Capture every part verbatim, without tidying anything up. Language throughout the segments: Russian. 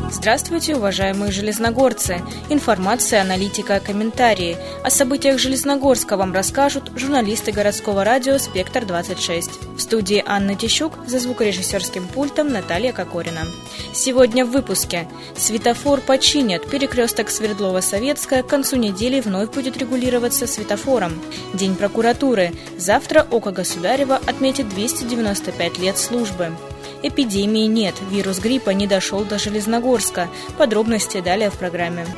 Здравствуйте, уважаемые железногорцы! Информация, аналитика, комментарии. О событиях Железногорска вам расскажут журналисты городского радио «Спектр двадцать шесть». В студии Анна Тищук, за звукорежиссерским пультом Наталья Кокорина. Сегодня в выпуске. Светофор починят. Перекресток Свердлова-Советская к концу недели вновь будет регулироваться светофором. День прокуратуры. Завтра Око Государева отметит двести девяносто пять лет службы. Эпидемии нет, вирус гриппа не дошел до Железногорска. Подробности далее в программе.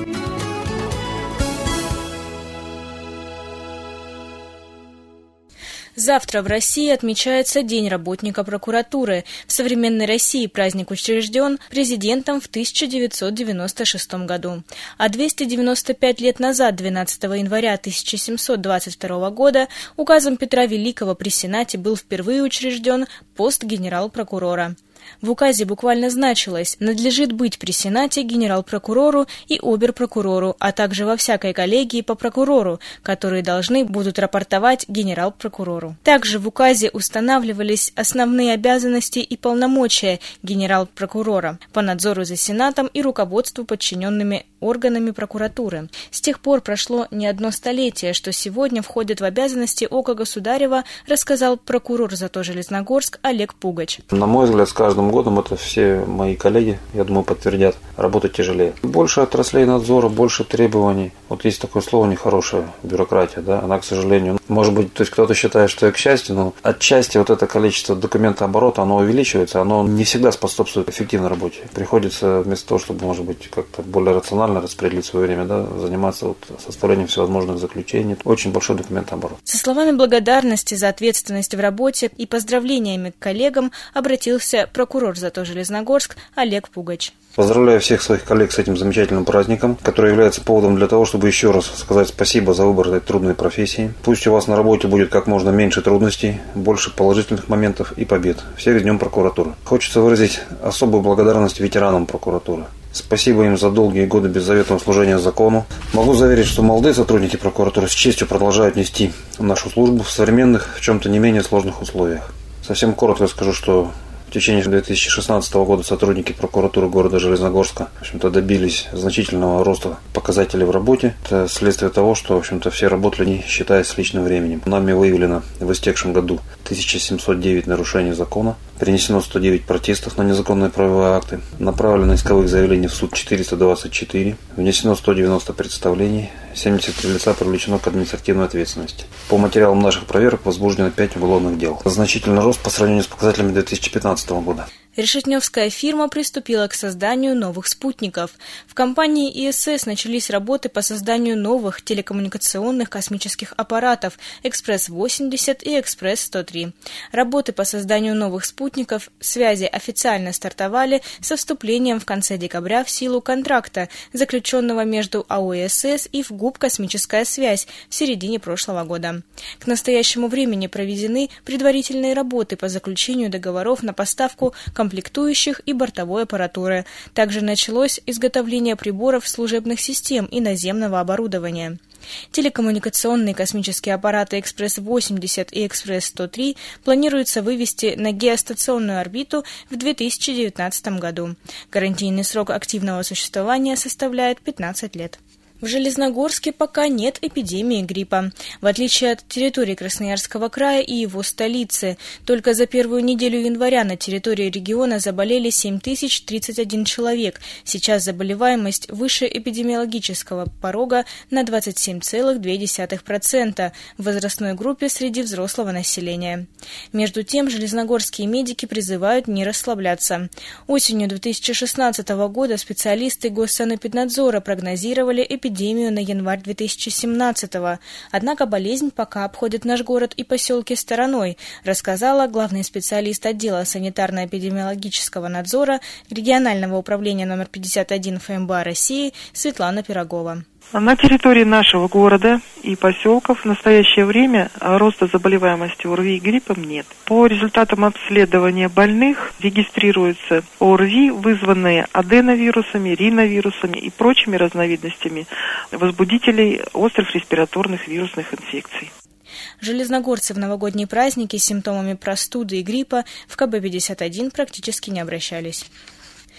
Завтра в России отмечается День работника прокуратуры. В современной России праздник учрежден президентом в тысяча девятьсот девяносто шестом году. А двести девяносто пять лет назад, двенадцатого января тысяча семьсот двадцать второго года, указом Петра Великого при Сенате был впервые учрежден пост генерал-прокурора. В указе буквально значилось: надлежит быть при Сенате генерал-прокурору и обер-прокурору, а также во всякой коллегии по прокурору, которые должны будут рапортовать генерал-прокурору. Также в указе устанавливались основные обязанности и полномочия генерал-прокурора по надзору за Сенатом и руководству подчиненными органами прокуратуры. С тех пор прошло не одно столетие, что сегодня входит в обязанности Ока Государева, рассказал прокурор зато Железногорск Олег Пугач. На мой взгляд, с каждым годом, это все мои коллеги, я думаю, подтвердят, работать тяжелее. Больше отраслей надзора, больше требований. Вот есть такое слово нехорошее, бюрократия, да, она, к сожалению, может быть, то есть кто-то считает, что и к счастью, но отчасти вот это количество документооборота, оно увеличивается, оно не всегда способствует эффективной работе. Приходится вместо того, чтобы, может быть, как-то более рационально распределить свое время, да, заниматься вот составлением всевозможных заключений. Очень большой документооборот. Со словами благодарности за ответственность в работе и поздравлениями к коллегам обратился прокурор зато Железногорск Олег Пугач. Поздравляю всех своих коллег с этим замечательным праздником, который является поводом для того, чтобы еще раз сказать спасибо за выбор этой трудной профессии. Пусть у вас на работе будет как можно меньше трудностей, больше положительных моментов и побед. Всех с Днем прокуратуры. Хочется выразить особую благодарность ветеранам прокуратуры. Спасибо им за долгие годы беззаветного служения закону. Могу заверить, что молодые сотрудники прокуратуры с честью продолжают нести нашу службу в современных, в чем-то не менее сложных условиях. Совсем коротко скажу, что в течение две тысячи шестнадцатого года сотрудники прокуратуры города Железногорска, в общем-то, добились значительного роста показателей в работе. Это следствие того, что, в общем-то, все работали, не считаясь с личным временем. Нами выявлено в истекшем году тысяча семьсот девять нарушений закона, принесено сто девять протестов на незаконные правовые акты, направлено исковых заявлений в суд четыреста двадцать четыре, внесено сто девяносто представлений, семьдесят три лица привлечено к административной ответственности. По материалам наших проверок возбуждено пять уголовных дел. Значительный рост по сравнению с показателями две тысячи пятнадцатого года. Решетневская фирма приступила к созданию новых спутников. В компании И Эс Эс начались работы по созданию новых телекоммуникационных космических аппаратов «Экспресс восемьдесят» и «Экспресс сто три». Работы по созданию новых спутников связи официально стартовали со вступлением в конце декабря в силу контракта, заключенного между А О И Эс Эс и ФГУП «Космическая связь» в середине прошлого года. К настоящему времени проведены предварительные работы по заключению договоров на поставку комплектующих и бортовой аппаратуры. Также началось изготовление приборов служебных систем и наземного оборудования. Телекоммуникационные космические аппараты «Экспресс восемьдесят» и «Экспресс сто три» планируется вывести на геостационную орбиту в две тысячи девятнадцатом году. Гарантийный срок активного существования составляет пятнадцать лет. В Железногорске пока нет эпидемии гриппа. В отличие от территории Красноярского края и его столицы, только за первую неделю января на территории региона заболели семь тысяч тридцать один человек. Сейчас заболеваемость выше эпидемиологического порога на двадцать семь целых две десятых процента в возрастной группе среди взрослого населения. Между тем, железногорские медики призывают не расслабляться. Осенью две тысячи шестнадцатого года специалисты Госсанэпиднадзора прогнозировали эпидемию эпидемию на январь две тысячи семнадцатого. Однако болезнь пока обходит наш город и поселки стороной, рассказала главный специалист отдела санитарно-эпидемиологического надзора регионального управления номер пятьдесят один Эф Эм Бэ А России Светлана Пирогова. На территории нашего города и поселков в настоящее время роста заболеваемости О Эр Ви и гриппом нет. По результатам обследования больных регистрируются О Эр Ви, вызванные аденовирусами, риновирусами и прочими разновидностями возбудителей острых респираторных вирусных инфекций. Железногорцы в новогодние праздники с симптомами простуды и гриппа в Ка Бэ пятьдесят один практически не обращались.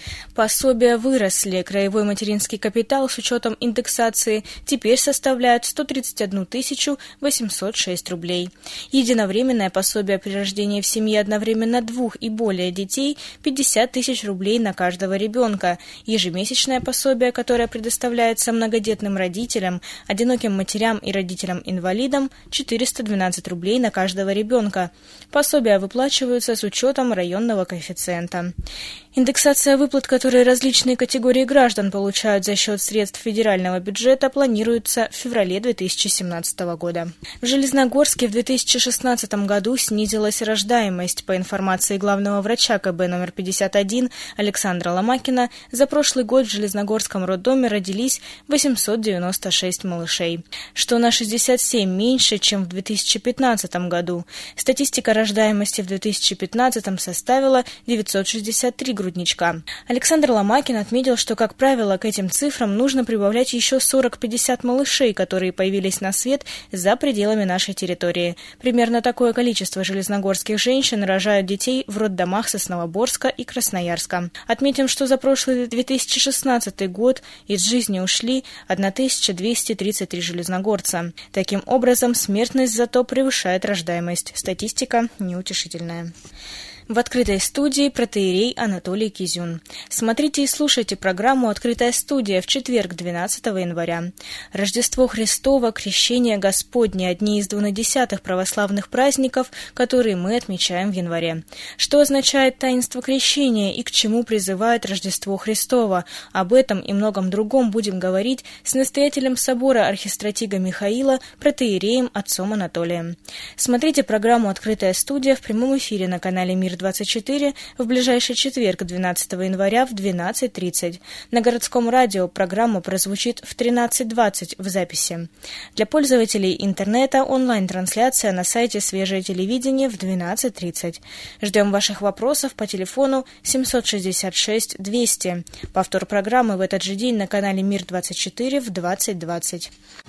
Пособия выросли. Краевой материнский капитал с учетом индексации теперь составляет сто тридцать одну тысячу восемьсот шесть рублей. Единовременное пособие при рождении в семье одновременно двух и более детей – пятьдесят тысяч рублей на каждого ребенка. Ежемесячное пособие, которое предоставляется многодетным родителям, одиноким матерям и родителям-инвалидам – четыреста двенадцать рублей на каждого ребенка. Пособия выплачиваются с учетом районного коэффициента. Индексация выплат, которые различные категории граждан получают за счет средств федерального бюджета, планируется в феврале две тысячи семнадцатого года. В Железногорске в две тысячи шестнадцатом году снизилась рождаемость. По информации главного врача ка бэ номер пятьдесят один Александра Ломакина, за прошлый год в Железногорском роддоме родились восемьсот девяносто шесть малышей, что на шестьдесят семь меньше, чем в две тысячи пятнадцатом году. Статистика рождаемости в две тысячи пятнадцатом составила девятьсот шестьдесят три грудничка. Александр Ломакин отметил, что, как правило, к этим цифрам нужно прибавлять еще сорок-пятьдесят малышей, которые появились на свет за пределами нашей территории. Примерно такое количество железногорских женщин рожают детей в роддомах Сосновоборска и Красноярска. Отметим, что за прошлый две тысячи шестнадцатый год из жизни ушли тысяча двести тридцать три железногорца. Таким образом, смертность зато превышает рождаемость. Статистика неутешительная. В открытой студии протоиерей Анатолий Кизюн. Смотрите и слушайте программу «Открытая студия» в четверг, двенадцатого января. Рождество Христово, Крещение Господне – одни из двунадесятых православных праздников, которые мы отмечаем в январе. Что означает таинство крещения и к чему призывает Рождество Христово? Об этом и многом другом будем говорить с настоятелем собора архистратига Михаила, протоиереем отцом Анатолием. Смотрите программу «Открытая студия» в прямом эфире на канале «Мир двадцать четыре» в ближайший четверг, двенадцатого января в двенадцать тридцать. На городском радио программа прозвучит в тринадцать двадцать в записи. Для пользователей интернета онлайн-трансляция на сайте «Свежее телевидение» в двенадцать тридцать. Ждем ваших вопросов по телефону семьсот шестьдесят шесть двести. Повтор программы в этот же день на канале «Мир двадцать четыре» в двадцать двадцать.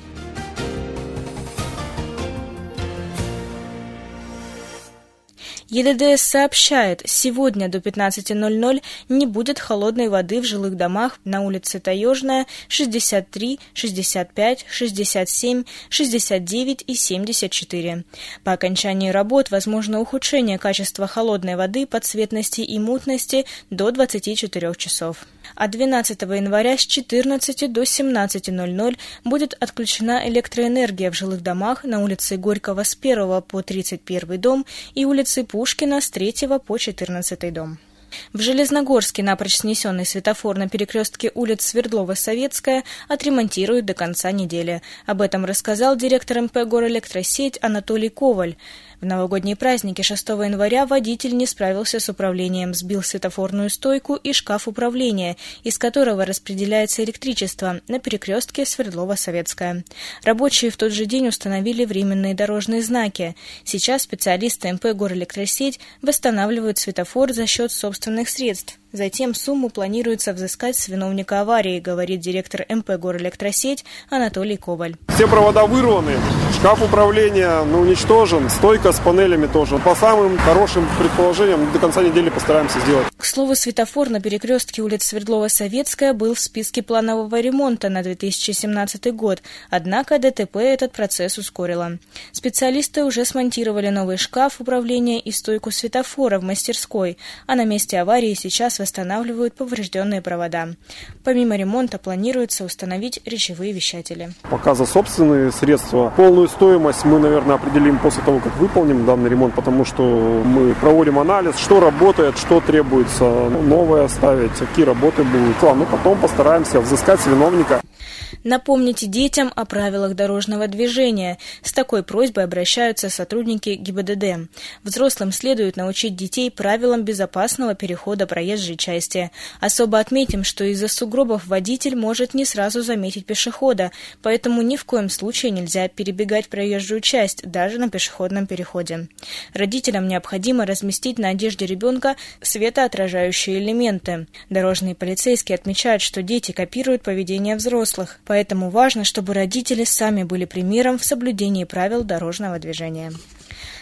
е дэ дэ эс сообщает, сегодня до пятнадцати ноль-ноль не будет холодной воды в жилых домах на улице Таежная, шестьдесят три, шестьдесят пять, шестьдесят семь, шестьдесят девять и семьдесят четыре. По окончании работ возможно ухудшение качества холодной воды по цветности и мутности до двадцати четырёх часов. А двенадцатого января с четырнадцати до семнадцати ноль-ноль будет отключена электроэнергия в жилых домах на улице Горького с первого по тридцать первый дом и улице Пушкина с третьего по четырнадцатый дом. В Железногорске напрочь снесенный светофор на перекрестке улиц Свердлова-Советская отремонтируют до конца недели. Об этом рассказал директор эм пэ «Горэлектросеть» Анатолий Коваль. В новогодние праздники шестого января водитель не справился с управлением, сбил светофорную стойку и шкаф управления, из которого распределяется электричество, на перекрестке Свердлова-Советская. Рабочие в тот же день установили временные дорожные знаки. Сейчас специалисты эм пэ «Горэлектросеть» восстанавливают светофор за счет собственных средств. Затем сумму планируется взыскать с виновника аварии, говорит директор эм пэ «Горэлектросеть» Анатолий Коваль. Все провода вырваны, шкаф управления ну, уничтожен, стойка с панелями тоже. По самым хорошим предположениям до конца недели постараемся сделать. К слову, светофор на перекрестке улиц Свердлова-Советская был в списке планового ремонта на две тысячи семнадцатый год, однако дэ тэ пэ этот процесс ускорило. Специалисты уже смонтировали новый шкаф управления и стойку светофора в мастерской, а на месте аварии сейчас восстанавливают поврежденные провода. Помимо ремонта планируется установить речевые вещатели. Пока за собственные средства. Полную стоимость мы, наверное, определим после того, как выполним данный ремонт, потому что мы проводим анализ, что работает, что требуется новое ставить, какие работы будут. А ну потом постараемся взыскать с виновника. Напомните детям о правилах дорожного движения. С такой просьбой обращаются сотрудники гэ и бэ дэ дэ. Взрослым следует научить детей правилам безопасного перехода проезжей части. Особо отметим, что из-за сугробов водитель может не сразу заметить пешехода, поэтому ни в коем случае нельзя перебегать проезжую часть, даже на пешеходном переходе. Родителям необходимо разместить на одежде ребенка светоотражающие элементы. Дорожные полицейские отмечают, что дети копируют поведение взрослых, поэтому важно, чтобы родители сами были примером в соблюдении правил дорожного движения.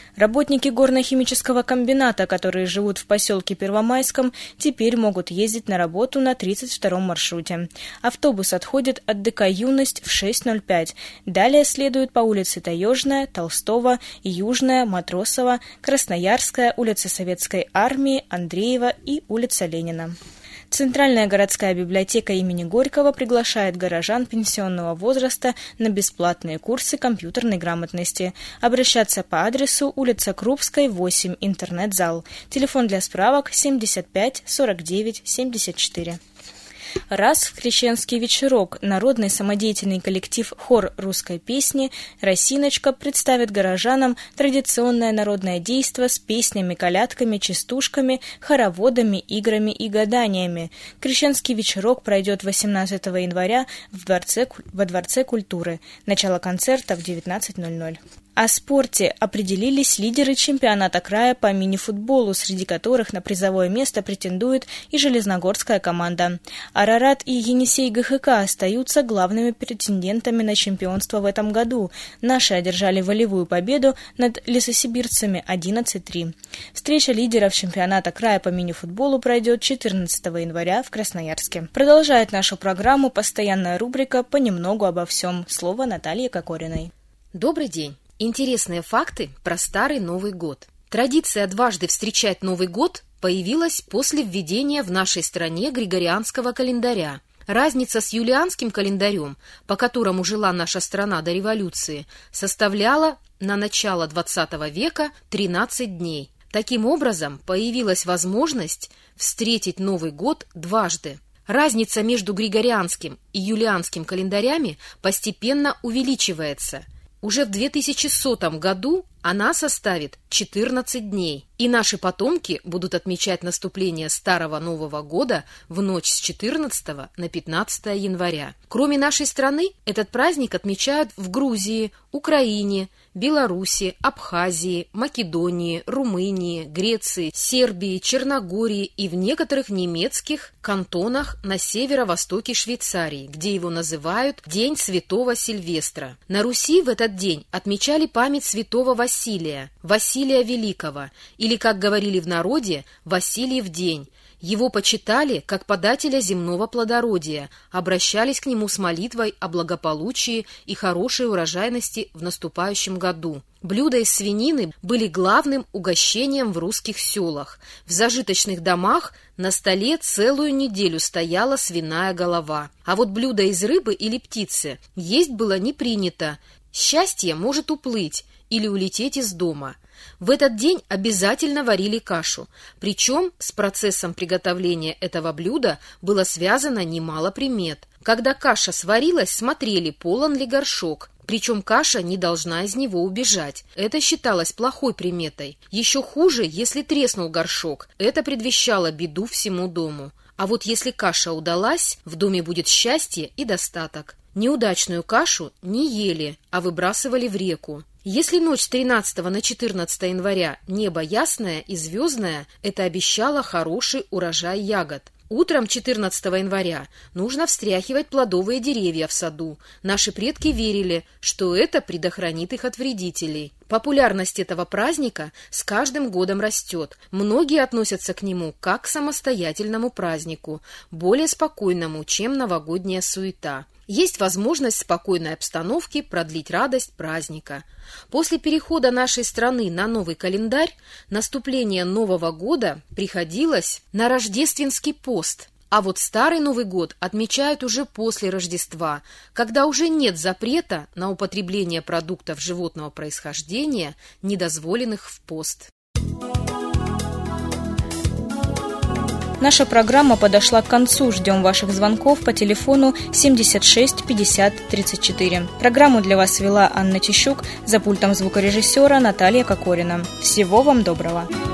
Работники горно-химического комбината, которые живут в поселке Первомайском, теперь могут ездить на работу на тридцать втором маршруте. Автобус отходит от ДК «Юность» в шесть ноль пять. Далее следует по улице Таежная, Толстого, Южная, Матросова, Красноярская, улица Советской Армии, Андреева и улица Ленина. Центральная городская библиотека имени Горького приглашает горожан пенсионного возраста на бесплатные курсы компьютерной грамотности. Обращаться по адресу улица Крупской, восемь, интернет-зал. Телефон для справок семьдесят пять сорок девять семьдесят четыре. Раз в крещенский вечерок народный самодеятельный коллектив «Хор русской песни» «Росиночка» представит горожанам традиционное народное действо с песнями, колядками, частушками, хороводами, играми и гаданиями. Крещенский вечерок пройдет восемнадцатого января в дворце, во Дворце культуры. Начало концерта в девятнадцать ноль ноль. О спорте определились лидеры чемпионата края по мини-футболу, среди которых на призовое место претендует и железногорская команда. Арарат и Енисей ГХК остаются главными претендентами на чемпионство в этом году. Наши одержали волевую победу над лесосибирцами одиннадцать три. Встреча лидеров чемпионата края по мини-футболу пройдет четырнадцатого января в Красноярске. Продолжает нашу программу постоянная рубрика «Понемногу обо всем». Слово Наталье Кокориной. Добрый день. Интересные факты про Старый Новый год. Традиция дважды встречать Новый год появилась после введения в нашей стране григорианского календаря. Разница с юлианским календарем, по которому жила наша страна до революции, составляла на начало двадцатого века тринадцать дней. Таким образом, появилась возможность встретить Новый год дважды. Разница между григорианским и юлианским календарями постепенно увеличивается. Уже в две тысячи сотом году она составит четырнадцать дней, и наши потомки будут отмечать наступление Старого Нового года в ночь с четырнадцатого на пятнадцатое января. Кроме нашей страны, этот праздник отмечают в Грузии, Украине, Беларуси, Абхазии, Македонии, Румынии, Греции, Сербии, Черногории и в некоторых немецких кантонах на северо-востоке Швейцарии, где его называют День Святого Сильвестра. На Руси в этот день отмечали память святого Василия, Василия Великого, или, как говорили в народе, Васильев день. Его почитали как подателя земного плодородия, обращались к нему с молитвой о благополучии и хорошей урожайности в наступающем году. Блюда из свинины были главным угощением в русских селах. В зажиточных домах на столе целую неделю стояла свиная голова. А вот блюда из рыбы или птицы есть было не принято. Счастье может уплыть или улететь из дома. В этот день обязательно варили кашу, причем с процессом приготовления этого блюда было связано немало примет. Когда каша сварилась, смотрели, полон ли горшок, причем каша не должна из него убежать. Это считалось плохой приметой. Еще хуже, если треснул горшок, это предвещало беду всему дому. А вот если каша удалась, в доме будет счастье и достаток. Неудачную кашу не ели, а выбрасывали в реку. Если ночь с тринадцатого на четырнадцатое января небо ясное и звездное, это обещало хороший урожай ягод. Утром четырнадцатого января нужно встряхивать плодовые деревья в саду. Наши предки верили, что это предохранит их от вредителей. Популярность этого праздника с каждым годом растет. Многие относятся к нему как к самостоятельному празднику, более спокойному, чем новогодняя суета. Есть возможность в спокойной обстановке продлить радость праздника. После перехода нашей страны на новый календарь наступление Нового года приходилось на рождественский пост. А вот Старый Новый год отмечают уже после Рождества, когда уже нет запрета на употребление продуктов животного происхождения, недозволенных в пост. Наша программа подошла к концу. Ждем ваших звонков по телефону семьдесят шесть пятьдесят тридцать четыре. Программу для вас вела Анна Тищук, за пультом звукорежиссера Наталья Кокорина. Всего вам доброго!